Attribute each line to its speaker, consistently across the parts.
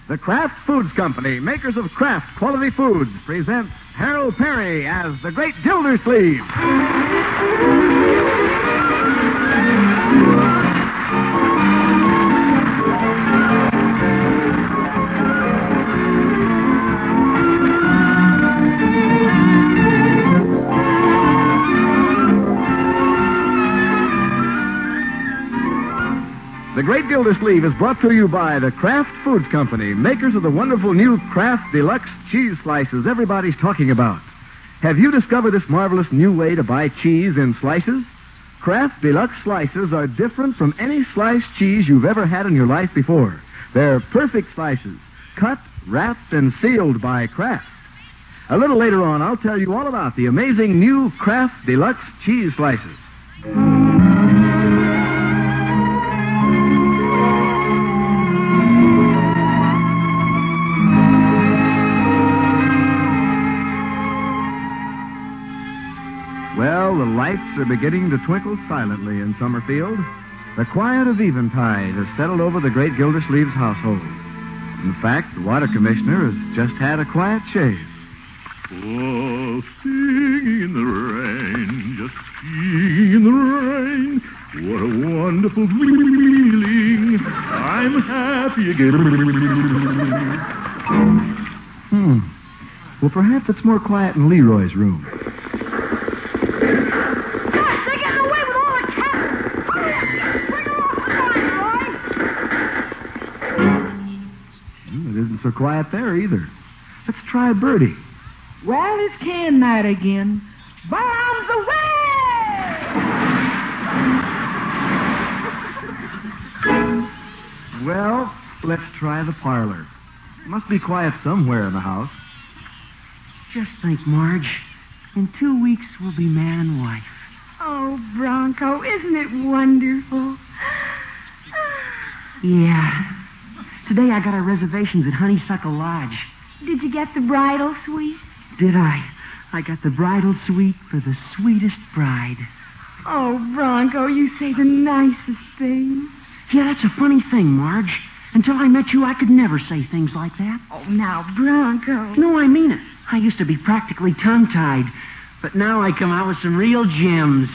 Speaker 1: The Kraft Foods Company, makers of Kraft Quality Foods, presents Harold Perry as the Great Gildersleeve. The Great Gildersleeve is brought to you by the Kraft Foods Company, makers of the wonderful new Kraft Deluxe cheese slices everybody's talking about. Have you discovered this marvelous new way to buy cheese in slices? Kraft Deluxe slices are different from any sliced cheese you've ever had in your life before. They're perfect slices, cut, wrapped, and sealed by Kraft. A little later on, I'll tell you all about the amazing new Kraft Deluxe cheese slices. Well, the lights are beginning to twinkle silently in Summerfield. The quiet of eventide has settled over the Great Gildersleeve's household. In fact, the water commissioner has just had a quiet shave.
Speaker 2: Oh, singing in the rain, just singing in the rain. What a wonderful feeling. I'm happy again.
Speaker 1: Well, perhaps it's more quiet in Leroy's room. It isn't so quiet there either. Let's try Birdie.
Speaker 3: Well, it's can night again. Bombs away!
Speaker 1: Well, let's try the parlor. It must be quiet somewhere in the house.
Speaker 4: Just think, Marge. In 2 weeks, we'll be man and wife.
Speaker 5: Oh, Bronco, isn't it wonderful?
Speaker 4: Yeah. Today I got our reservations at Honeysuckle Lodge.
Speaker 5: Did you get the bridal suite?
Speaker 4: Did I? I got the bridal suite for the sweetest bride.
Speaker 5: Oh, Bronco, you say the nicest things.
Speaker 4: Yeah, that's a funny thing, Marge. Until I met you, I could never say things like that.
Speaker 5: Oh, now, Bronco.
Speaker 4: No, I mean it. I used to be practically tongue-tied. But now I come out with some real gems.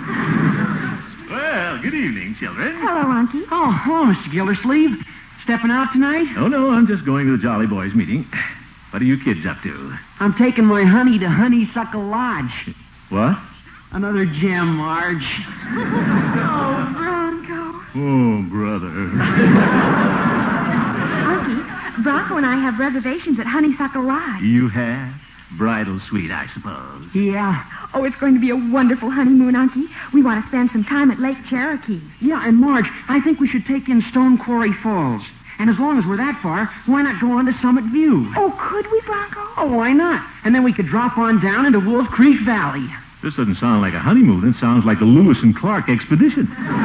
Speaker 2: Well, good evening, children.
Speaker 5: Hello, Unky.
Speaker 4: Oh, hello, Mr. Gildersleeve. Stepping out tonight?
Speaker 2: Oh, no, I'm just going to the Jolly Boys meeting. What are you kids up to?
Speaker 4: I'm taking my honey to Honeysuckle Lodge.
Speaker 2: What?
Speaker 4: Another gem, Marge.
Speaker 5: Oh, Bronco.
Speaker 2: Oh, brother.
Speaker 5: Unky, Bronco and I have reservations at Honeysuckle Lodge.
Speaker 2: You have? Bridal suite, I suppose.
Speaker 4: Yeah.
Speaker 5: Oh, it's going to be a wonderful honeymoon, Unky. We want to spend some time at Lake Cherokee.
Speaker 4: Yeah, and Marge, I think we should take in Stone Quarry Falls. And as long as we're that far, why not go on to Summit View?
Speaker 5: Oh, could we, Bronco?
Speaker 4: Oh, why not? And then we could drop on down into Wolf Creek Valley.
Speaker 2: This doesn't sound like a honeymoon. It sounds like a Lewis and Clark expedition.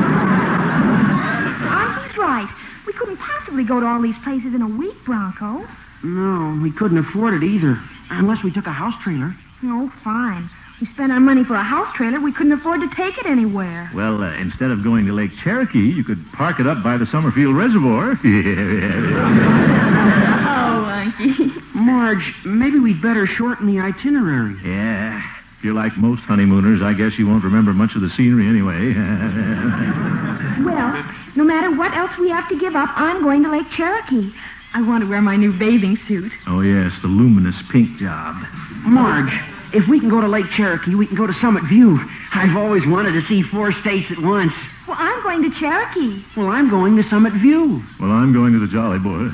Speaker 5: Unky's right. We couldn't possibly go to all these places in a week, Bronco.
Speaker 4: No, we couldn't afford it either. Unless we took a house trailer.
Speaker 5: Oh, fine. We spent our money for a house trailer. We couldn't afford to take it anywhere.
Speaker 2: Well, instead of going to Lake Cherokee, you could park it up by the Summerfield Reservoir.
Speaker 5: Oh, Unky.
Speaker 4: Marge, maybe we'd better shorten the itinerary.
Speaker 2: Yeah. If you're like most honeymooners, I guess you won't remember much of the scenery anyway.
Speaker 5: Well, no matter what else we have to give up, I'm going to Lake Cherokee. I want to wear my new bathing suit.
Speaker 2: Oh, yes, the luminous pink job.
Speaker 4: Marge, if we can go to Lake Cherokee, we can go to Summit View. I've always wanted to see 4 states at once.
Speaker 5: Well, I'm going to Cherokee.
Speaker 4: Well, I'm going to Summit View.
Speaker 2: Well, I'm going to the Jolly Boys.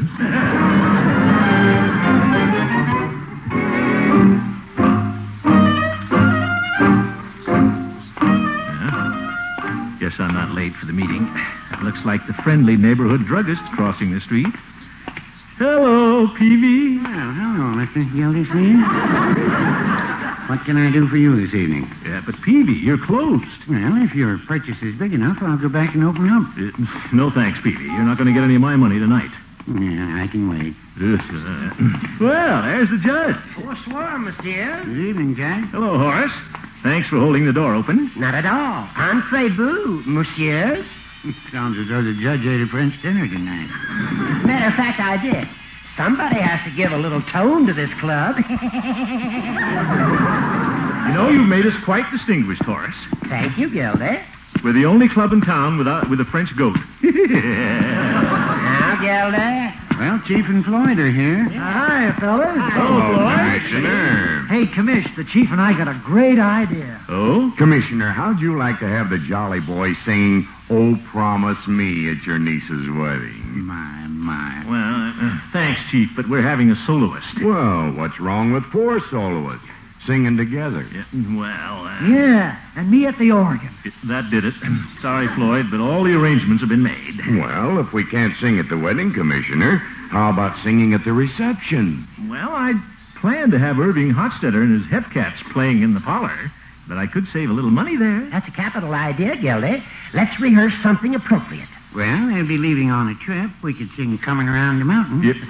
Speaker 2: Guess I'm not late for the meeting. It looks like the friendly neighborhood druggist crossing the street. Hello, Peavy.
Speaker 6: Well, hello, Mr. Gildersleeve. What can I do for you this evening?
Speaker 2: Yeah, but Peavy, you're closed.
Speaker 6: Well, if your purchase is big enough, I'll go back and open up.
Speaker 2: No thanks, Peavy. You're not going to get any of my money tonight.
Speaker 6: Yeah, I can wait.
Speaker 2: Well, there's the judge.
Speaker 3: Bonsoir, monsieur.
Speaker 6: Good evening, Judge.
Speaker 2: Hello, Horace. Thanks for holding the door open.
Speaker 3: Not at all. Entrez-vous, messieurs.
Speaker 6: Sounds as though the judge ate a French dinner tonight.
Speaker 3: Matter of fact, I did.
Speaker 6: Somebody has to give a little tone to this club.
Speaker 2: You know, you've made us quite distinguished, Horace.
Speaker 6: Thank you, Gildy.
Speaker 2: We're the only club in town with a French goat.
Speaker 6: Now, Gildy.
Speaker 4: Well, Chief and Floyd are here.
Speaker 3: Hi, fellas.
Speaker 1: Commissioner.
Speaker 3: Hey, Commish, the chief and I got a great idea.
Speaker 2: Oh?
Speaker 1: Commissioner, how'd you like to have the Jolly Boys singing "Oh, Promise Me" at your niece's wedding?
Speaker 4: My.
Speaker 2: Well, thanks, Chief, but we're having a soloist.
Speaker 1: Well, what's wrong with four soloists singing together?
Speaker 2: Yeah, well,
Speaker 3: Yeah, and me at the organ.
Speaker 2: that did it. Sorry, Floyd, but all the arrangements have been made.
Speaker 1: Well, if we can't sing at the wedding, Commissioner, how about singing at the reception?
Speaker 2: Well, I planned to have Irving Hotstetter and his Hepcats playing in the parlor, but I could save a little money there.
Speaker 6: That's a capital idea, Gildy. Let's rehearse something appropriate.
Speaker 4: Well, they'll be leaving on a trip. We could sing Coming Around the Mountain.
Speaker 2: Yep.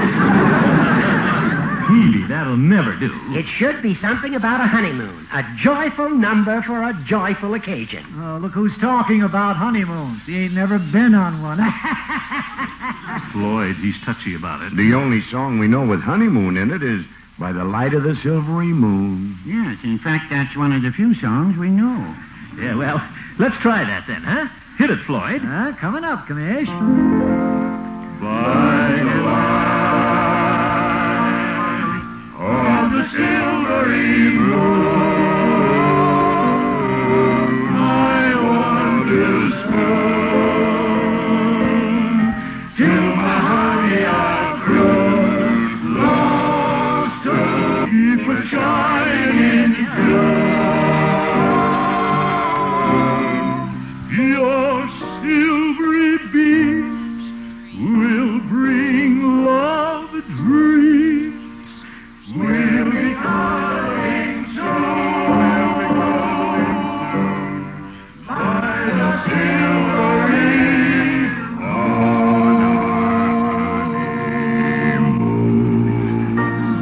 Speaker 2: Healy, that'll never do.
Speaker 6: It should be something about a honeymoon. A joyful number for a joyful occasion.
Speaker 3: Oh, look who's talking about honeymoons. He ain't never been on one.
Speaker 2: Floyd, he's touchy about it.
Speaker 1: The only song we know with honeymoon in it is "By the Light of the Silvery Moon."
Speaker 4: Yes, in fact, that's one of the few songs we know.
Speaker 2: Yeah, well, let's try that then, huh? Hit it, Floyd.
Speaker 3: Coming up, Commish.
Speaker 2: By the light of the silvery moon, I wander spoon till my honey I've grown lost to keep a shining glow. Your silvery beams will bring love dreams. We'll be calling soon by the silvery honeymoon.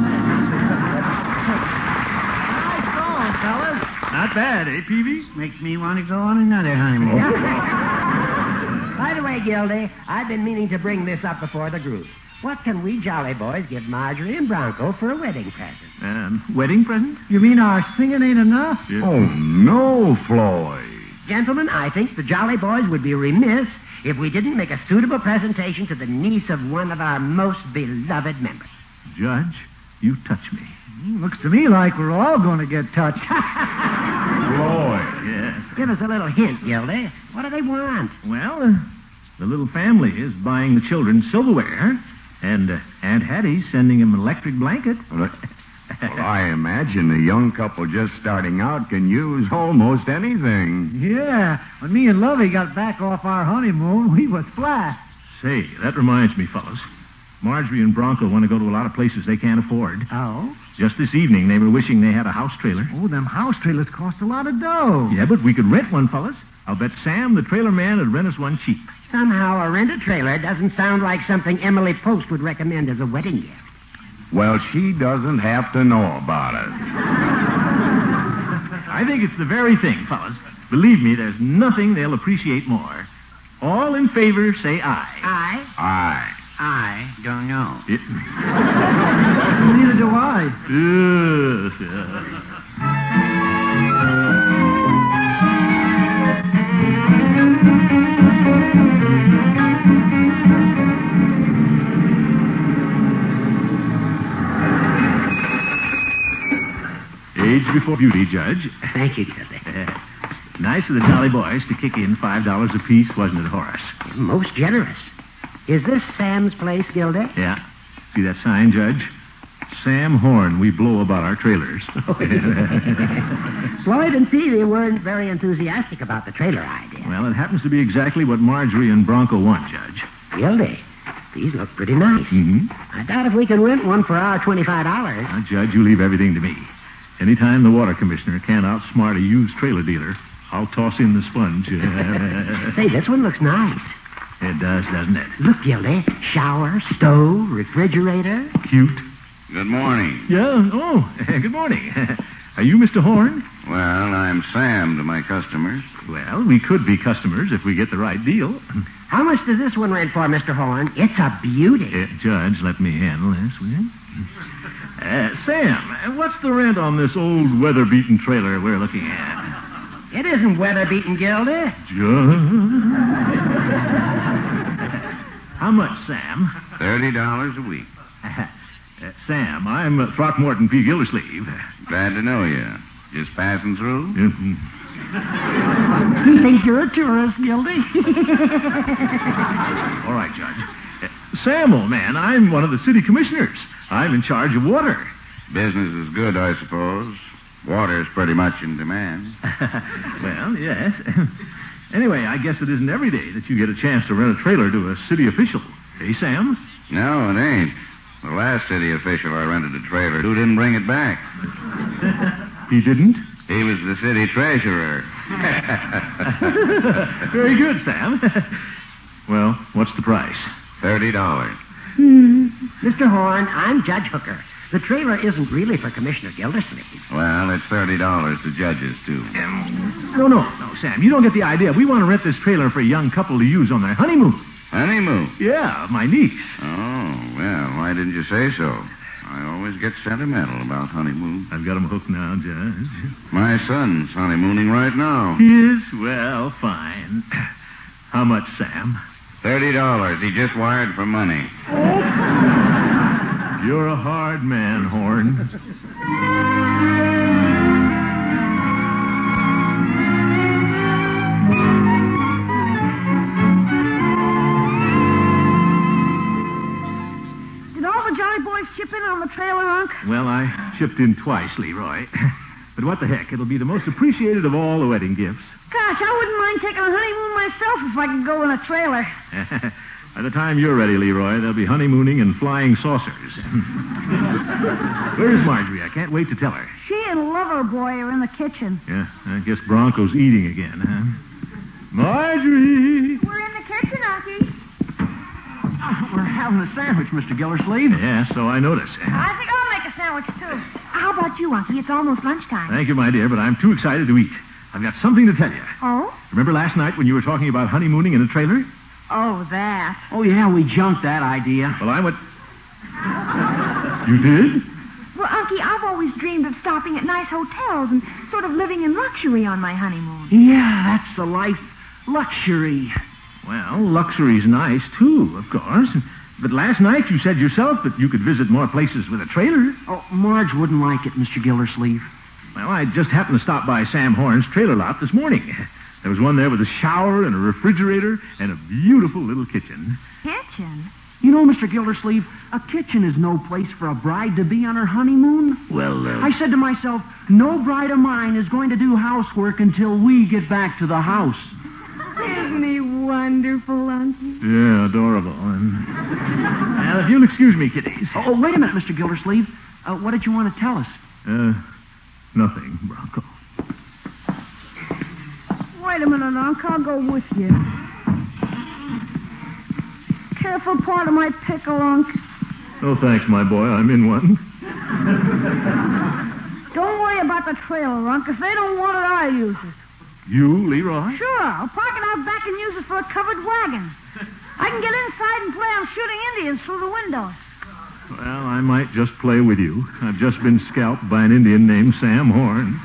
Speaker 3: Nice song, fellas.
Speaker 2: Not bad, eh, Peavy?
Speaker 4: Makes me want to go on another honeymoon.
Speaker 6: By the way, Gildy, I've been meaning to bring this up before the group. What can we Jolly Boys give Marjorie and Bronco for a wedding present?
Speaker 2: Wedding present?
Speaker 3: You mean our singing ain't enough?
Speaker 2: Yeah.
Speaker 1: Oh, no, Floyd.
Speaker 6: Gentlemen, I think the Jolly Boys would be remiss if we didn't make a suitable presentation to the niece of one of our most beloved members.
Speaker 2: Judge, you touch me.
Speaker 3: Looks to me like we're all going to get touched.
Speaker 2: Floyd. Yes.
Speaker 6: Give us a little hint, Gildy. What do they want?
Speaker 2: Well, the little family is buying the children silverware, and Aunt Hattie's sending them an electric blanket.
Speaker 1: Well, I imagine a young couple just starting out can use almost anything.
Speaker 3: Yeah, when me and Lovey got back off our honeymoon, we was flat.
Speaker 2: Say, that reminds me, fellas. Marjorie and Bronco want to go to a lot of places they can't afford.
Speaker 3: Oh?
Speaker 2: Just this evening, they were wishing they had a house trailer.
Speaker 3: Oh, them house trailers cost a lot of dough.
Speaker 2: Yeah, but we could rent one, fellas. I'll bet Sam, the trailer man, would rent us one cheap.
Speaker 6: Somehow a rent-a-trailer doesn't sound like something Emily Post would recommend as a wedding gift.
Speaker 1: Well, she doesn't have to know about it.
Speaker 2: I think it's the very thing, fellas. Believe me, there's nothing they'll appreciate more. All in favor, say aye.
Speaker 6: Aye.
Speaker 1: Aye.
Speaker 4: I don't know.
Speaker 3: Neither do I.
Speaker 2: Age before beauty, Judge.
Speaker 6: Thank you, Gildy.
Speaker 2: Nice of the Jolly Boys to kick in $5 apiece, wasn't it, Horace?
Speaker 6: Most generous. Is this Sam's place, Gildy?
Speaker 2: Yeah. See that sign, Judge? Sam Horn, we blow about our trailers.
Speaker 6: Floyd and Peavy weren't very enthusiastic about the trailer idea.
Speaker 2: Well, it happens to be exactly what Marjorie and Bronco want, Judge.
Speaker 6: Gildy, these look pretty nice.
Speaker 2: Mm-hmm.
Speaker 6: I doubt if we can rent one for our $25.
Speaker 2: Now, Judge, you leave everything to me. Anytime the water commissioner can't outsmart a used trailer dealer, I'll toss in the sponge.
Speaker 6: Say, this one looks nice.
Speaker 2: It does, doesn't it?
Speaker 6: Look, Gildy. Shower, stove, refrigerator.
Speaker 2: Cute.
Speaker 1: Good morning.
Speaker 2: Yeah, oh, good morning. Are you Mr. Horn?
Speaker 7: Well, I'm Sam to my customers.
Speaker 2: Well, we could be customers if we get the right deal.
Speaker 6: How much does this one rent for, Mr. Horn? It's a beauty.
Speaker 2: Judge, let me handle this, will you? Sam, what's the rent on this old weather-beaten trailer we're looking at?
Speaker 6: It isn't weather-beaten, Gildy.
Speaker 2: Judge? How much, Sam?
Speaker 7: $30 a week.
Speaker 2: Sam, I'm Throckmorton P. Gildersleeve.
Speaker 7: Glad to know you. Just passing through?
Speaker 3: He thinks you're a tourist, Gildy.
Speaker 2: All right, Judge. Sam, old man, I'm one of the city commissioners. I'm in charge of water.
Speaker 7: Business is good, I suppose. Water's pretty much in demand.
Speaker 2: Well, yes. Anyway, I guess it isn't every day that you get a chance to rent a trailer to a city official. Hey, Sam?
Speaker 7: No, it ain't. The last city official I rented a trailer to didn't bring it back.
Speaker 2: He didn't?
Speaker 7: He was the city treasurer.
Speaker 2: Very good, Sam. Well, what's the price?
Speaker 7: $30.
Speaker 6: Mr. Horn, I'm Judge Hooker. The trailer isn't really for Commissioner Gildersleeve.
Speaker 7: Well, it's $30 to judges, too.
Speaker 2: No, Sam. You don't get the idea. We want to rent this trailer for a young couple to use on their honeymoon.
Speaker 7: Honeymoon?
Speaker 2: Yeah, my niece.
Speaker 7: Oh, well, why didn't you say so? I always get sentimental about honeymoon.
Speaker 2: I've got him hooked now, Judge.
Speaker 7: My son's honeymooning right now.
Speaker 2: He is? Well, fine. How much, Sam?
Speaker 7: $30. He just wired for money.
Speaker 2: You're a hard man, Horn.
Speaker 5: Did all the Jolly Boys chip in on the trailer, Unc?
Speaker 2: Well, I chipped in twice, Leroy. But what the heck? It'll be the most appreciated of all the wedding gifts.
Speaker 5: Gosh, I wouldn't mind taking a honeymoon myself if I could go in a trailer.
Speaker 2: By the time you're ready, Leroy, there'll be honeymooning and flying saucers. Where's Marjorie? I can't wait to tell her.
Speaker 5: She and Loverboy are in the kitchen.
Speaker 2: Yeah, I guess Bronco's eating again, huh? Marjorie!
Speaker 5: We're in the kitchen, Unky.
Speaker 1: We're having a sandwich, Mr. Gildersleeve.
Speaker 2: Yeah, so I notice.
Speaker 5: I think I'll make a sandwich, too. How about you, Unky? It's almost lunchtime.
Speaker 2: Thank you, my dear, but I'm too excited to eat. I've got something to tell you.
Speaker 5: Oh?
Speaker 2: Remember last night when you were talking about honeymooning in a trailer?
Speaker 5: Oh, that.
Speaker 1: Oh, yeah, we junked that idea.
Speaker 2: Well, I went... You did?
Speaker 5: Well, Unky, I've always dreamed of stopping at nice hotels and sort of living in luxury on my honeymoon.
Speaker 1: Yeah, that's the life. Luxury.
Speaker 2: Well, luxury's nice, too, of course. But last night you said yourself that you could visit more places with a trailer.
Speaker 1: Oh, Marge wouldn't like it, Mr. Gildersleeve.
Speaker 2: Well, I just happened to stop by Sam Horn's trailer lot this morning. There was one there with a shower and a refrigerator and a beautiful little kitchen.
Speaker 5: Kitchen?
Speaker 1: You know, Mr. Gildersleeve, a kitchen is no place for a bride to be on her honeymoon.
Speaker 2: Well,
Speaker 1: I said to myself, no bride of mine is going to do housework until we get back to the house.
Speaker 5: Isn't he wonderful, Unky?
Speaker 2: Yeah, adorable. Now, if you'll excuse me, kiddies.
Speaker 1: Oh, wait a minute, Mr. Gildersleeve. What did you want to tell us?
Speaker 2: Nothing, Bronco.
Speaker 5: Wait a minute, Unc. I'll go with you. Careful part of my pickle, Unc.
Speaker 2: Oh, thanks, my boy. I'm in one.
Speaker 5: Don't worry about the trailer, Unc. If they don't want it, I'll use it.
Speaker 2: You, Leroy?
Speaker 5: Sure. I'll park it out back and use it for a covered wagon. I can get inside and play on shooting Indians through the windows.
Speaker 2: Well, I might just play with you. I've just been scalped by an Indian named Sam Horn.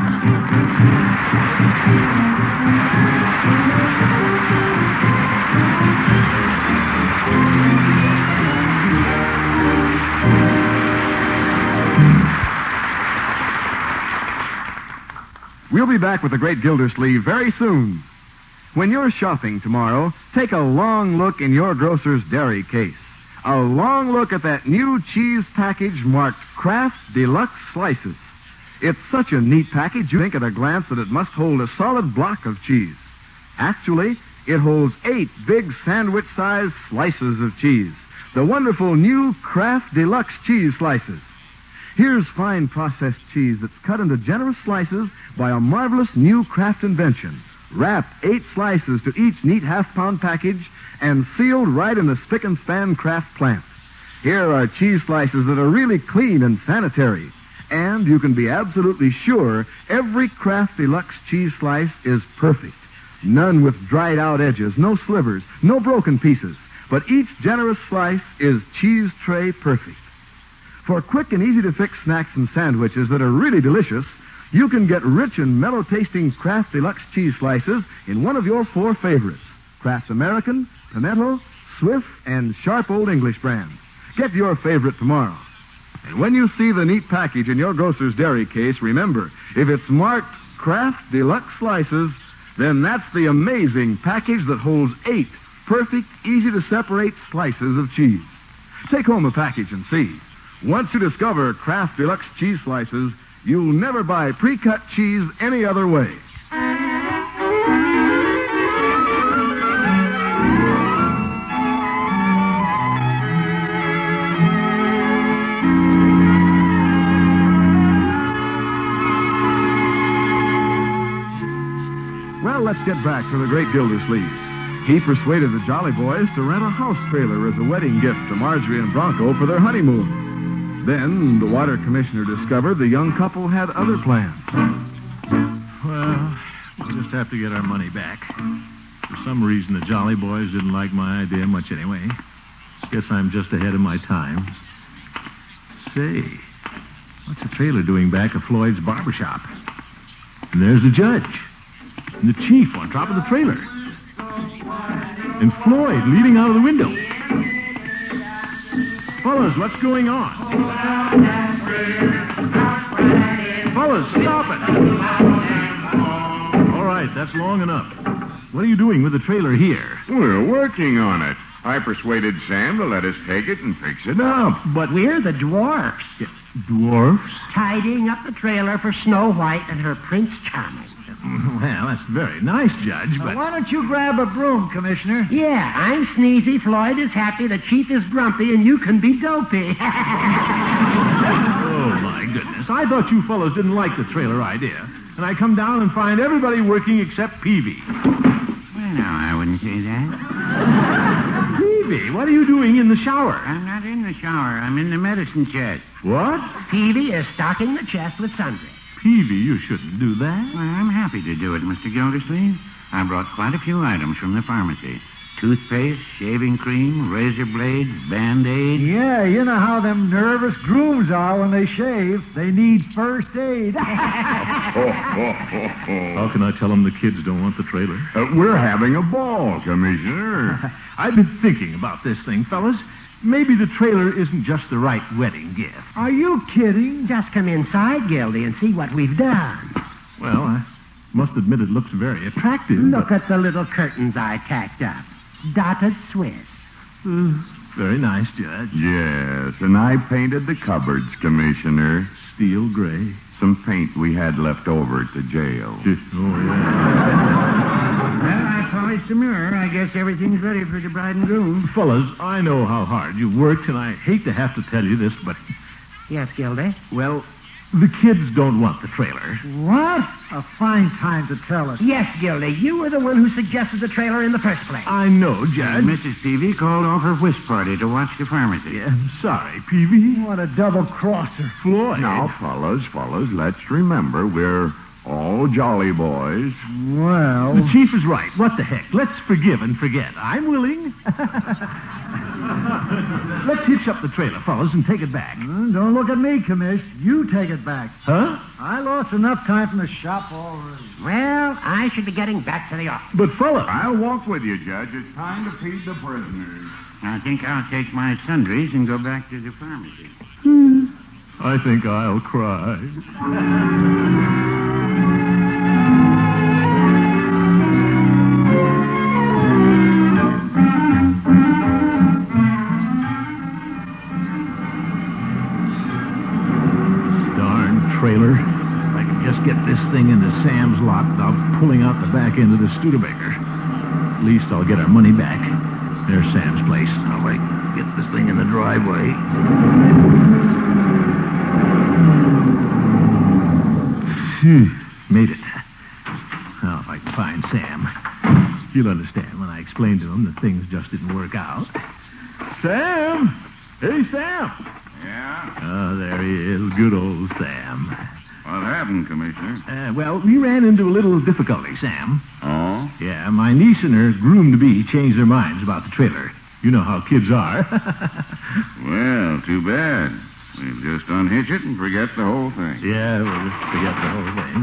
Speaker 1: We'll be back with the Great Gildersleeve very soon. When you're shopping tomorrow, take a long look in your grocer's dairy case. A long look at that new cheese package marked Kraft Deluxe Slices. It's such a neat package, you think at a glance that it must hold a solid block of cheese. Actually, it holds 8 big sandwich-sized slices of cheese. The wonderful new Kraft Deluxe Cheese Slices. Here's fine processed cheese that's cut into generous slices by a marvelous new Kraft invention. Wrapped 8 slices to each neat half-pound package and sealed right in the spick and span Kraft plant. Here are cheese slices that are really clean and sanitary. And you can be absolutely sure every Kraft Deluxe cheese slice is perfect. None with dried out edges, no slivers, no broken pieces. But each generous slice is cheese tray perfect. For quick and easy-to-fix snacks and sandwiches that are really delicious, you can get rich and mellow-tasting Kraft Deluxe cheese slices in one of your 4 favorites: Kraft American, Pimento, Swift, and Sharp Old English brands. Get your favorite tomorrow. And when you see the neat package in your grocer's dairy case, remember, if it's marked Kraft Deluxe Slices, then that's the amazing package that holds 8 perfect, easy-to-separate slices of cheese. Take home a package and see. Once you discover Kraft Deluxe cheese slices, you'll never buy pre-cut cheese any other way. Well, let's get back to the great Gildersleeve. He persuaded the Jolly Boys to rent a house trailer as a wedding gift to Marjorie and Bronco for their honeymoon. Then the water commissioner discovered the young couple had other plans.
Speaker 2: Well, we'll just have to get our money back. For some reason, the Jolly Boys didn't like my idea much anyway. Guess I'm just ahead of my time. Say, what's the trailer doing back of Floyd's barbershop? And there's the judge. And the chief on top of the trailer. And Floyd leading out of the window. Fellas, what's going on? Fellas, stop it. All right, that's long enough. What are you doing with the trailer here?
Speaker 7: We're working on it. I persuaded Sam to let us take it and fix it up.
Speaker 6: But we're the dwarfs.
Speaker 2: Dwarfs?
Speaker 6: Tidying up the trailer for Snow White and her Prince Charming.
Speaker 2: Well, that's very nice, Judge, but...
Speaker 3: Why don't you grab a broom, Commissioner?
Speaker 6: Yeah, I'm sneezy, Floyd is happy, the chief is grumpy, and you can be dopey.
Speaker 2: Oh, my goodness. I thought you fellows didn't like the trailer idea. And I come down and find everybody working except Peavy.
Speaker 8: Well, no, I wouldn't say that.
Speaker 2: Peavy, what are you doing in the shower?
Speaker 8: I'm not in the shower. I'm in the medicine chest.
Speaker 2: What?
Speaker 6: Peavy is stocking the chest with sundry.
Speaker 2: Peavy, you shouldn't do that.
Speaker 8: Well, I'm happy to do it, Mr. Gildersleeve. I brought quite a few items from the pharmacy. Toothpaste, shaving cream, razor blades, Band-Aid.
Speaker 3: Yeah, you know how them nervous grooms are when they shave. They need first aid.
Speaker 2: How can I tell them the kids don't want the trailer?
Speaker 7: We're having a ball, Commissioner.
Speaker 2: I've been thinking about this thing, fellas. Maybe the trailer isn't just the right wedding gift.
Speaker 3: Are you kidding?
Speaker 6: Just come inside, Gildy, and see what we've done.
Speaker 2: Well, I must admit it looks very attractive.
Speaker 6: Look at the little curtains I tacked up. Dotted Swiss.
Speaker 2: Very nice, Judge.
Speaker 7: Yes, and I painted the cupboards, Commissioner.
Speaker 2: Steel gray.
Speaker 7: Some paint we had left over at the jail.
Speaker 2: Oh, yeah.
Speaker 8: Well, I polished the mirror. I guess everything's ready for the bride and groom.
Speaker 2: Fellas, I know how hard you worked, and I hate to have to tell you this, but,
Speaker 6: Yes, Gildy?
Speaker 2: well, the kids don't want the trailer.
Speaker 3: What? A fine time to tell us.
Speaker 6: Yes, Gildy. You were the one who suggested the trailer in the first place.
Speaker 2: I know, Judge.
Speaker 8: Mrs. Peavy called off her whist party to watch the pharmacy.
Speaker 2: I'm sorry, Peavy.
Speaker 3: What a double-crosser.
Speaker 2: Floyd.
Speaker 7: Now, fellas, let's remember we're all Jolly Boys.
Speaker 3: Well...
Speaker 2: The chief is right. What the heck? Let's forgive and forget. I'm willing. Let's hitch up the trailer, fellas, and take it back.
Speaker 3: Don't look at me, Commish. You take it back.
Speaker 2: Huh?
Speaker 3: I lost enough time from the shop already.
Speaker 6: Well, I should be getting back to the office.
Speaker 2: But, fellas...
Speaker 7: I'll walk with you, Judge. It's time to feed the prisoners.
Speaker 8: I think I'll take my sundries and go back to the pharmacy.
Speaker 2: I think I'll cry. Trailer. If I can just get this thing into Sam's lot without pulling out the back end of the Studebaker. At least I'll get our money back. There's Sam's place. Now, if I get this thing in the driveway. Made it. Now, if I can find Sam, he'll understand when I explain to him that things just didn't work out. Sam! Hey, Sam!
Speaker 7: Yeah? Yeah?
Speaker 2: Oh, there he is. Good old Sam.
Speaker 7: What happened, Commissioner?
Speaker 2: Well, we ran into a little difficulty, Sam.
Speaker 7: Oh?
Speaker 2: Yeah, my niece and her groom-to-be changed their minds about the trailer. You know how kids are.
Speaker 7: Well, too bad. We'll just unhitch it and forget the whole thing.
Speaker 2: Yeah, we'll just forget the whole thing.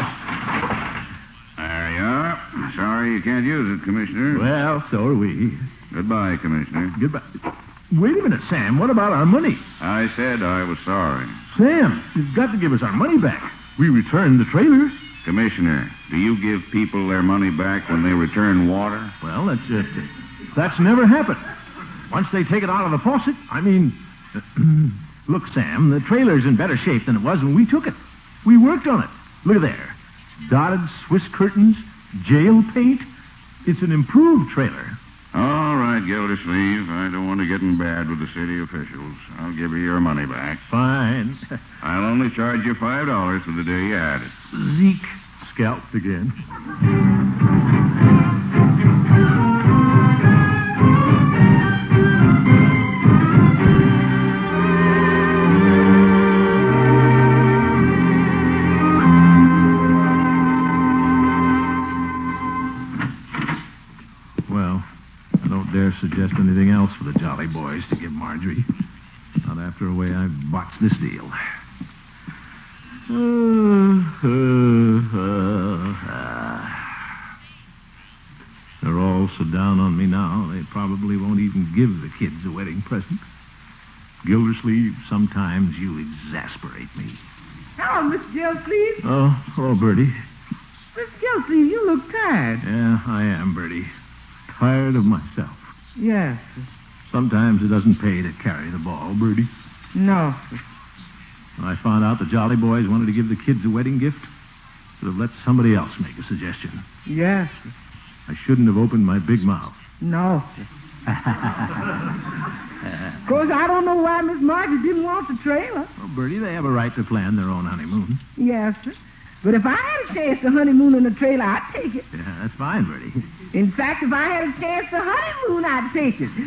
Speaker 7: There you are. Sorry you can't use it, Commissioner.
Speaker 2: Well, so are we.
Speaker 7: Goodbye, Commissioner.
Speaker 2: Goodbye. Wait a minute, Sam. What about our money?
Speaker 7: I said I was sorry.
Speaker 2: Sam, you've got to give us our money back. We returned the trailer.
Speaker 7: Commissioner, do you give people their money back when they return water?
Speaker 2: Well, that's never happened. Once they take it out of the faucet, I mean... Look, Sam, the trailer's in better shape than it was when we took it. We worked on it. Look there. Dotted Swiss curtains, jail paint. It's an improved trailer.
Speaker 7: All right, Gildersleeve. I don't want to get in bad with the city officials. I'll give you your money back.
Speaker 2: Fine.
Speaker 7: I'll only charge you $5 for the day you had it.
Speaker 2: Zeke scalped again. Suggest anything else for the Jolly Boys to give Marjorie. Not after the way I botched this deal. They're all so down on me now, they probably won't even give the kids a wedding present. Gildersleeve, sometimes you exasperate me.
Speaker 9: Hello, Miss Gildersleeve.
Speaker 2: Oh, hello, Bertie.
Speaker 9: Miss Gildersleeve, you look tired.
Speaker 2: Yeah, I am, Bertie. Tired of myself.
Speaker 9: Yes.
Speaker 2: Sometimes it doesn't pay to carry the ball, Bertie.
Speaker 9: No.
Speaker 2: When I found out the Jolly Boys wanted to give the kids a wedding gift, should have let somebody else make a suggestion.
Speaker 9: Yes.
Speaker 2: I shouldn't have opened my big mouth.
Speaker 9: No. Of course, I don't know why Miss Marjorie didn't want the trailer.
Speaker 2: Well, Bertie, they have a right to plan their own honeymoon.
Speaker 9: Yes, sir. But if I had a chance to honeymoon in a trailer, I'd take it.
Speaker 2: Yeah, that's fine, Bertie.
Speaker 9: In fact, if I had a chance to honeymoon, I'd take it.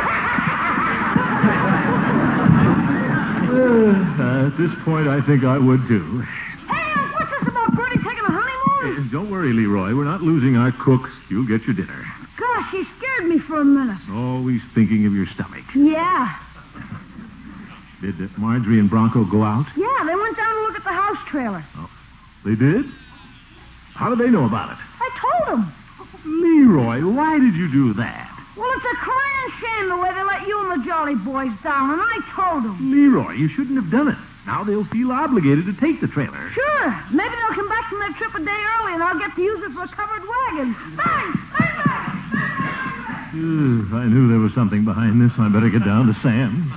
Speaker 2: At this point, I think I would, too.
Speaker 5: Hey, what's this about Bertie taking a honeymoon?
Speaker 2: Don't worry, Leroy. We're not losing our cook. You'll get your dinner.
Speaker 5: Gosh, she scared me for a minute.
Speaker 2: Always thinking of your stomach.
Speaker 5: Yeah.
Speaker 2: Did Marjorie and Bronco go out?
Speaker 5: Yeah, they went down to look at the house trailer.
Speaker 2: Oh, they did? How did they know about it?
Speaker 5: I told them.
Speaker 2: Leroy, why did you do that?
Speaker 5: Well, it's a crying shame the way they let you and the Jolly Boys down, and I told them.
Speaker 2: Leroy, you shouldn't have done it. Now they'll feel obligated to take the trailer.
Speaker 5: Sure. Maybe they'll come back from their trip a day early, and I'll get to use it for a covered wagon. Thanks.
Speaker 2: If I knew there was something behind this, I better get down to Sam.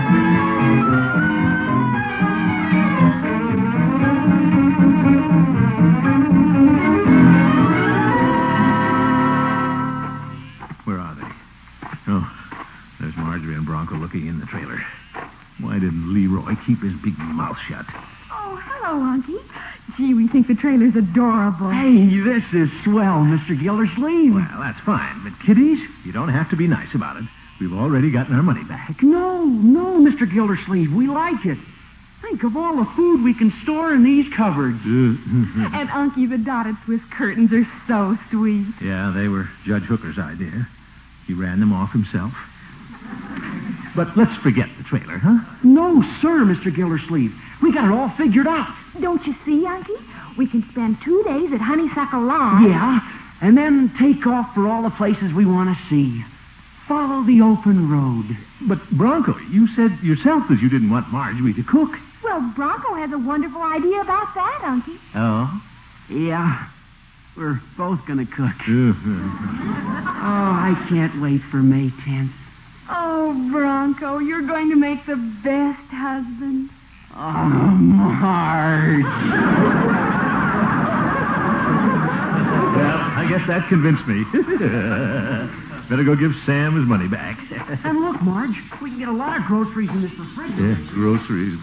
Speaker 2: Where are they? Oh, there's Marjorie and Bronco looking in the trailer. Why didn't Leroy keep his big mouth shut?
Speaker 5: Oh, hello, Unky. Gee, we think the trailer's adorable.
Speaker 4: Hey, this is swell, Mr. Gildersleeve.
Speaker 2: Well, that's fine. But, kiddies, you don't have to be nice about it. We've already gotten our money back.
Speaker 4: No, Mr. Gildersleeve. We like it. Think of all the food we can store in these cupboards.
Speaker 5: And, Unky, the dotted Swiss curtains are so sweet.
Speaker 2: Yeah, they were Judge Hooker's idea. He ran them off himself. But let's forget the trailer, huh?
Speaker 4: No, sir, Mr. Gildersleeve. We got it all figured out.
Speaker 5: Don't you see, Unky? We can spend 2 days at Honeysuckle Lawn.
Speaker 4: Yeah, and then take off for all the places we want to see. Follow the open road.
Speaker 2: But, Bronco, you said yourself that you didn't want Marjorie to cook.
Speaker 5: Well, Bronco has a wonderful idea about that, Unky.
Speaker 2: Oh?
Speaker 4: Yeah, we're both going to cook. Oh, I can't wait for May 10th.
Speaker 5: Oh, Bronco, you're going to make the best husband.
Speaker 4: Oh, Marge.
Speaker 2: Well, I guess that convinced me. Better go give Sam his money back.
Speaker 4: And look, Marge, we can get a lot of groceries in this refrigerator.
Speaker 2: Yeah, groceries.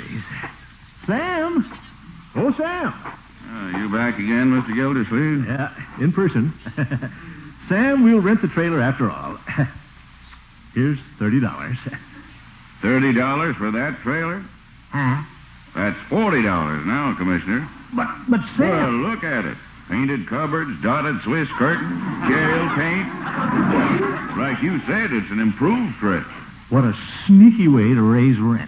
Speaker 2: Sam! Oh, Sam!
Speaker 7: You back again, Mr. Gildersleeve?
Speaker 2: Yeah, in person. Sam, we'll rent the trailer after all. Here's $30.
Speaker 7: $30 for that trailer?
Speaker 6: Huh?
Speaker 7: That's $40 now, Commissioner.
Speaker 3: But
Speaker 7: Well,
Speaker 3: Sam...
Speaker 7: look at it. Painted cupboards, dotted Swiss curtains, gel paint. Like you said, it's an improved trip.
Speaker 3: What a sneaky way to raise rent.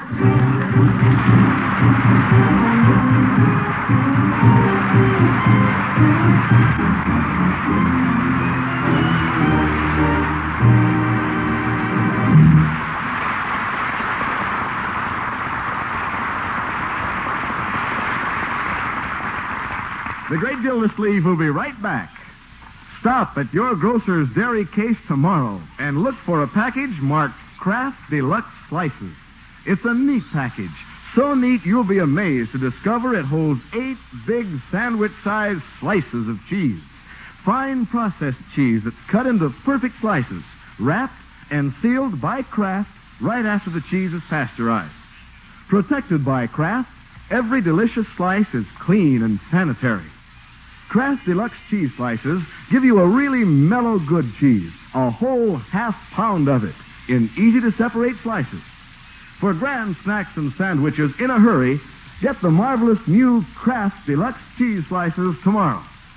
Speaker 1: The Great Gildersleeve will be right back. Stop at your grocer's dairy case tomorrow and look for a package marked Kraft Deluxe Slices. It's a neat package. So neat you'll be amazed to discover it holds 8 big sandwich-sized slices of cheese. Fine processed cheese that's cut into perfect slices, wrapped and sealed by Kraft right after the cheese is pasteurized. Protected by Kraft, every delicious slice is clean and sanitary. Kraft Deluxe cheese slices give you a really mellow good cheese, a whole half pound of it, in easy-to-separate slices. For grand snacks and sandwiches in a hurry, get the marvelous new Kraft Deluxe cheese slices tomorrow.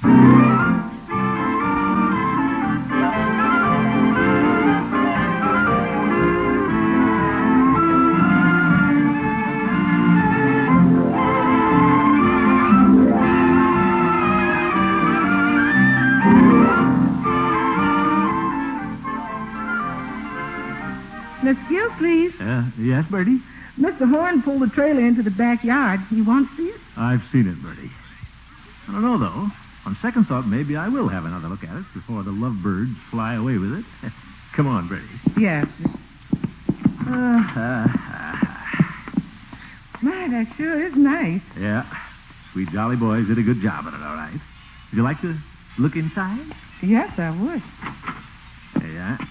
Speaker 9: Miss Gilsleeve,
Speaker 3: Yes, Bertie?
Speaker 9: Mr. Horn pulled the trailer into the backyard. You want to see it?
Speaker 3: I've seen it, Bertie. I don't know, though. On second thought, maybe I will have another look at it before the lovebirds fly away with it. Come on, Bertie.
Speaker 9: Yes. My, that sure is nice.
Speaker 3: Yeah. Sweet Jolly Boys did a good job at it, all right. Would you like to look inside?
Speaker 9: Yes, I would.
Speaker 3: There you are.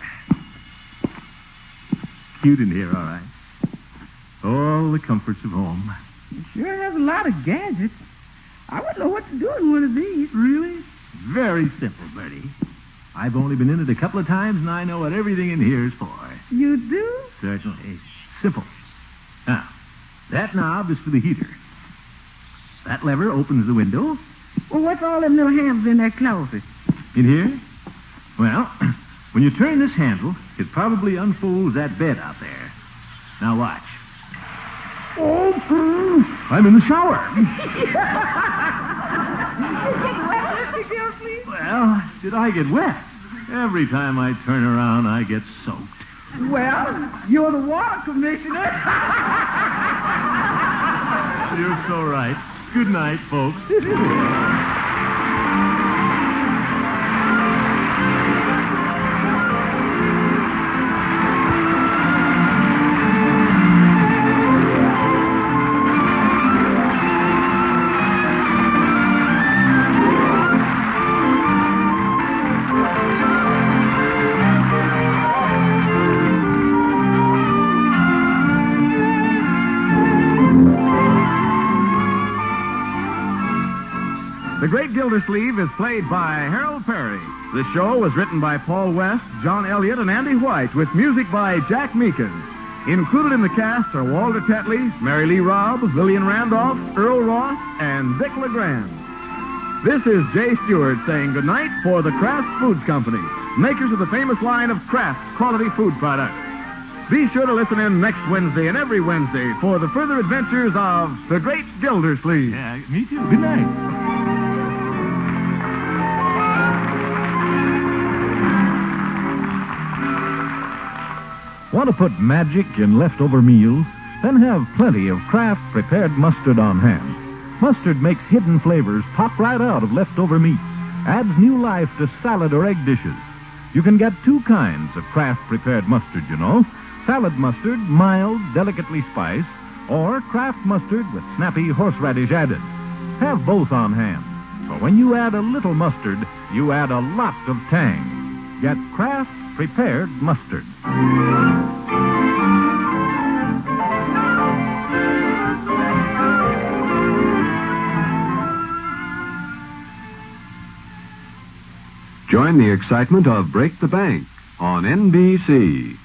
Speaker 3: Cute in here, all right. All the comforts of home.
Speaker 9: It sure has a lot of gadgets. I wouldn't know what to do in one of these.
Speaker 3: Really? Very simple, Bertie. I've only been in it a couple of times, and I know what everything in here is for.
Speaker 9: You do?
Speaker 3: Certainly. Simple. Now, that knob is for the heater. That lever opens the window.
Speaker 9: Well, what's all them little handles in that closet?
Speaker 3: In here? Well, when you turn this handle, it probably unfolds that bed out there. Now watch. Oh, I'm in the shower. Well, did I get wet? Every time I turn around, I get soaked.
Speaker 9: Well, you're the water commissioner.
Speaker 3: You're so right. Good night, folks.
Speaker 1: The Great Gildersleeve is played by Harold Perry. The show was written by Paul West, John Elliott, and Andy White, with music by Jack Meakin. Included in the cast are Walter Tetley, Mary Lee Robb, Lillian Randolph, Earl Ross, and Vic LeGrand. This is Jay Stewart saying goodnight for the Kraft Foods Company, makers of the famous line of Kraft quality food products. Be sure to listen in next Wednesday and every Wednesday for the further adventures of the Great Gildersleeve.
Speaker 3: Yeah, me too. Good night.
Speaker 10: Want to put magic in leftover meals? Then have plenty of Kraft prepared mustard on hand. Mustard makes hidden flavors pop right out of leftover meat, adds new life to salad or egg dishes. You can get 2 kinds of Kraft prepared mustard, you know. Salad mustard, mild, delicately spiced, or Kraft mustard with snappy horseradish added. Have both on hand. For when you add a little mustard, you add a lot of tang. Get Kraft prepared mustard.
Speaker 11: Join the excitement of Break the Bank on NBC.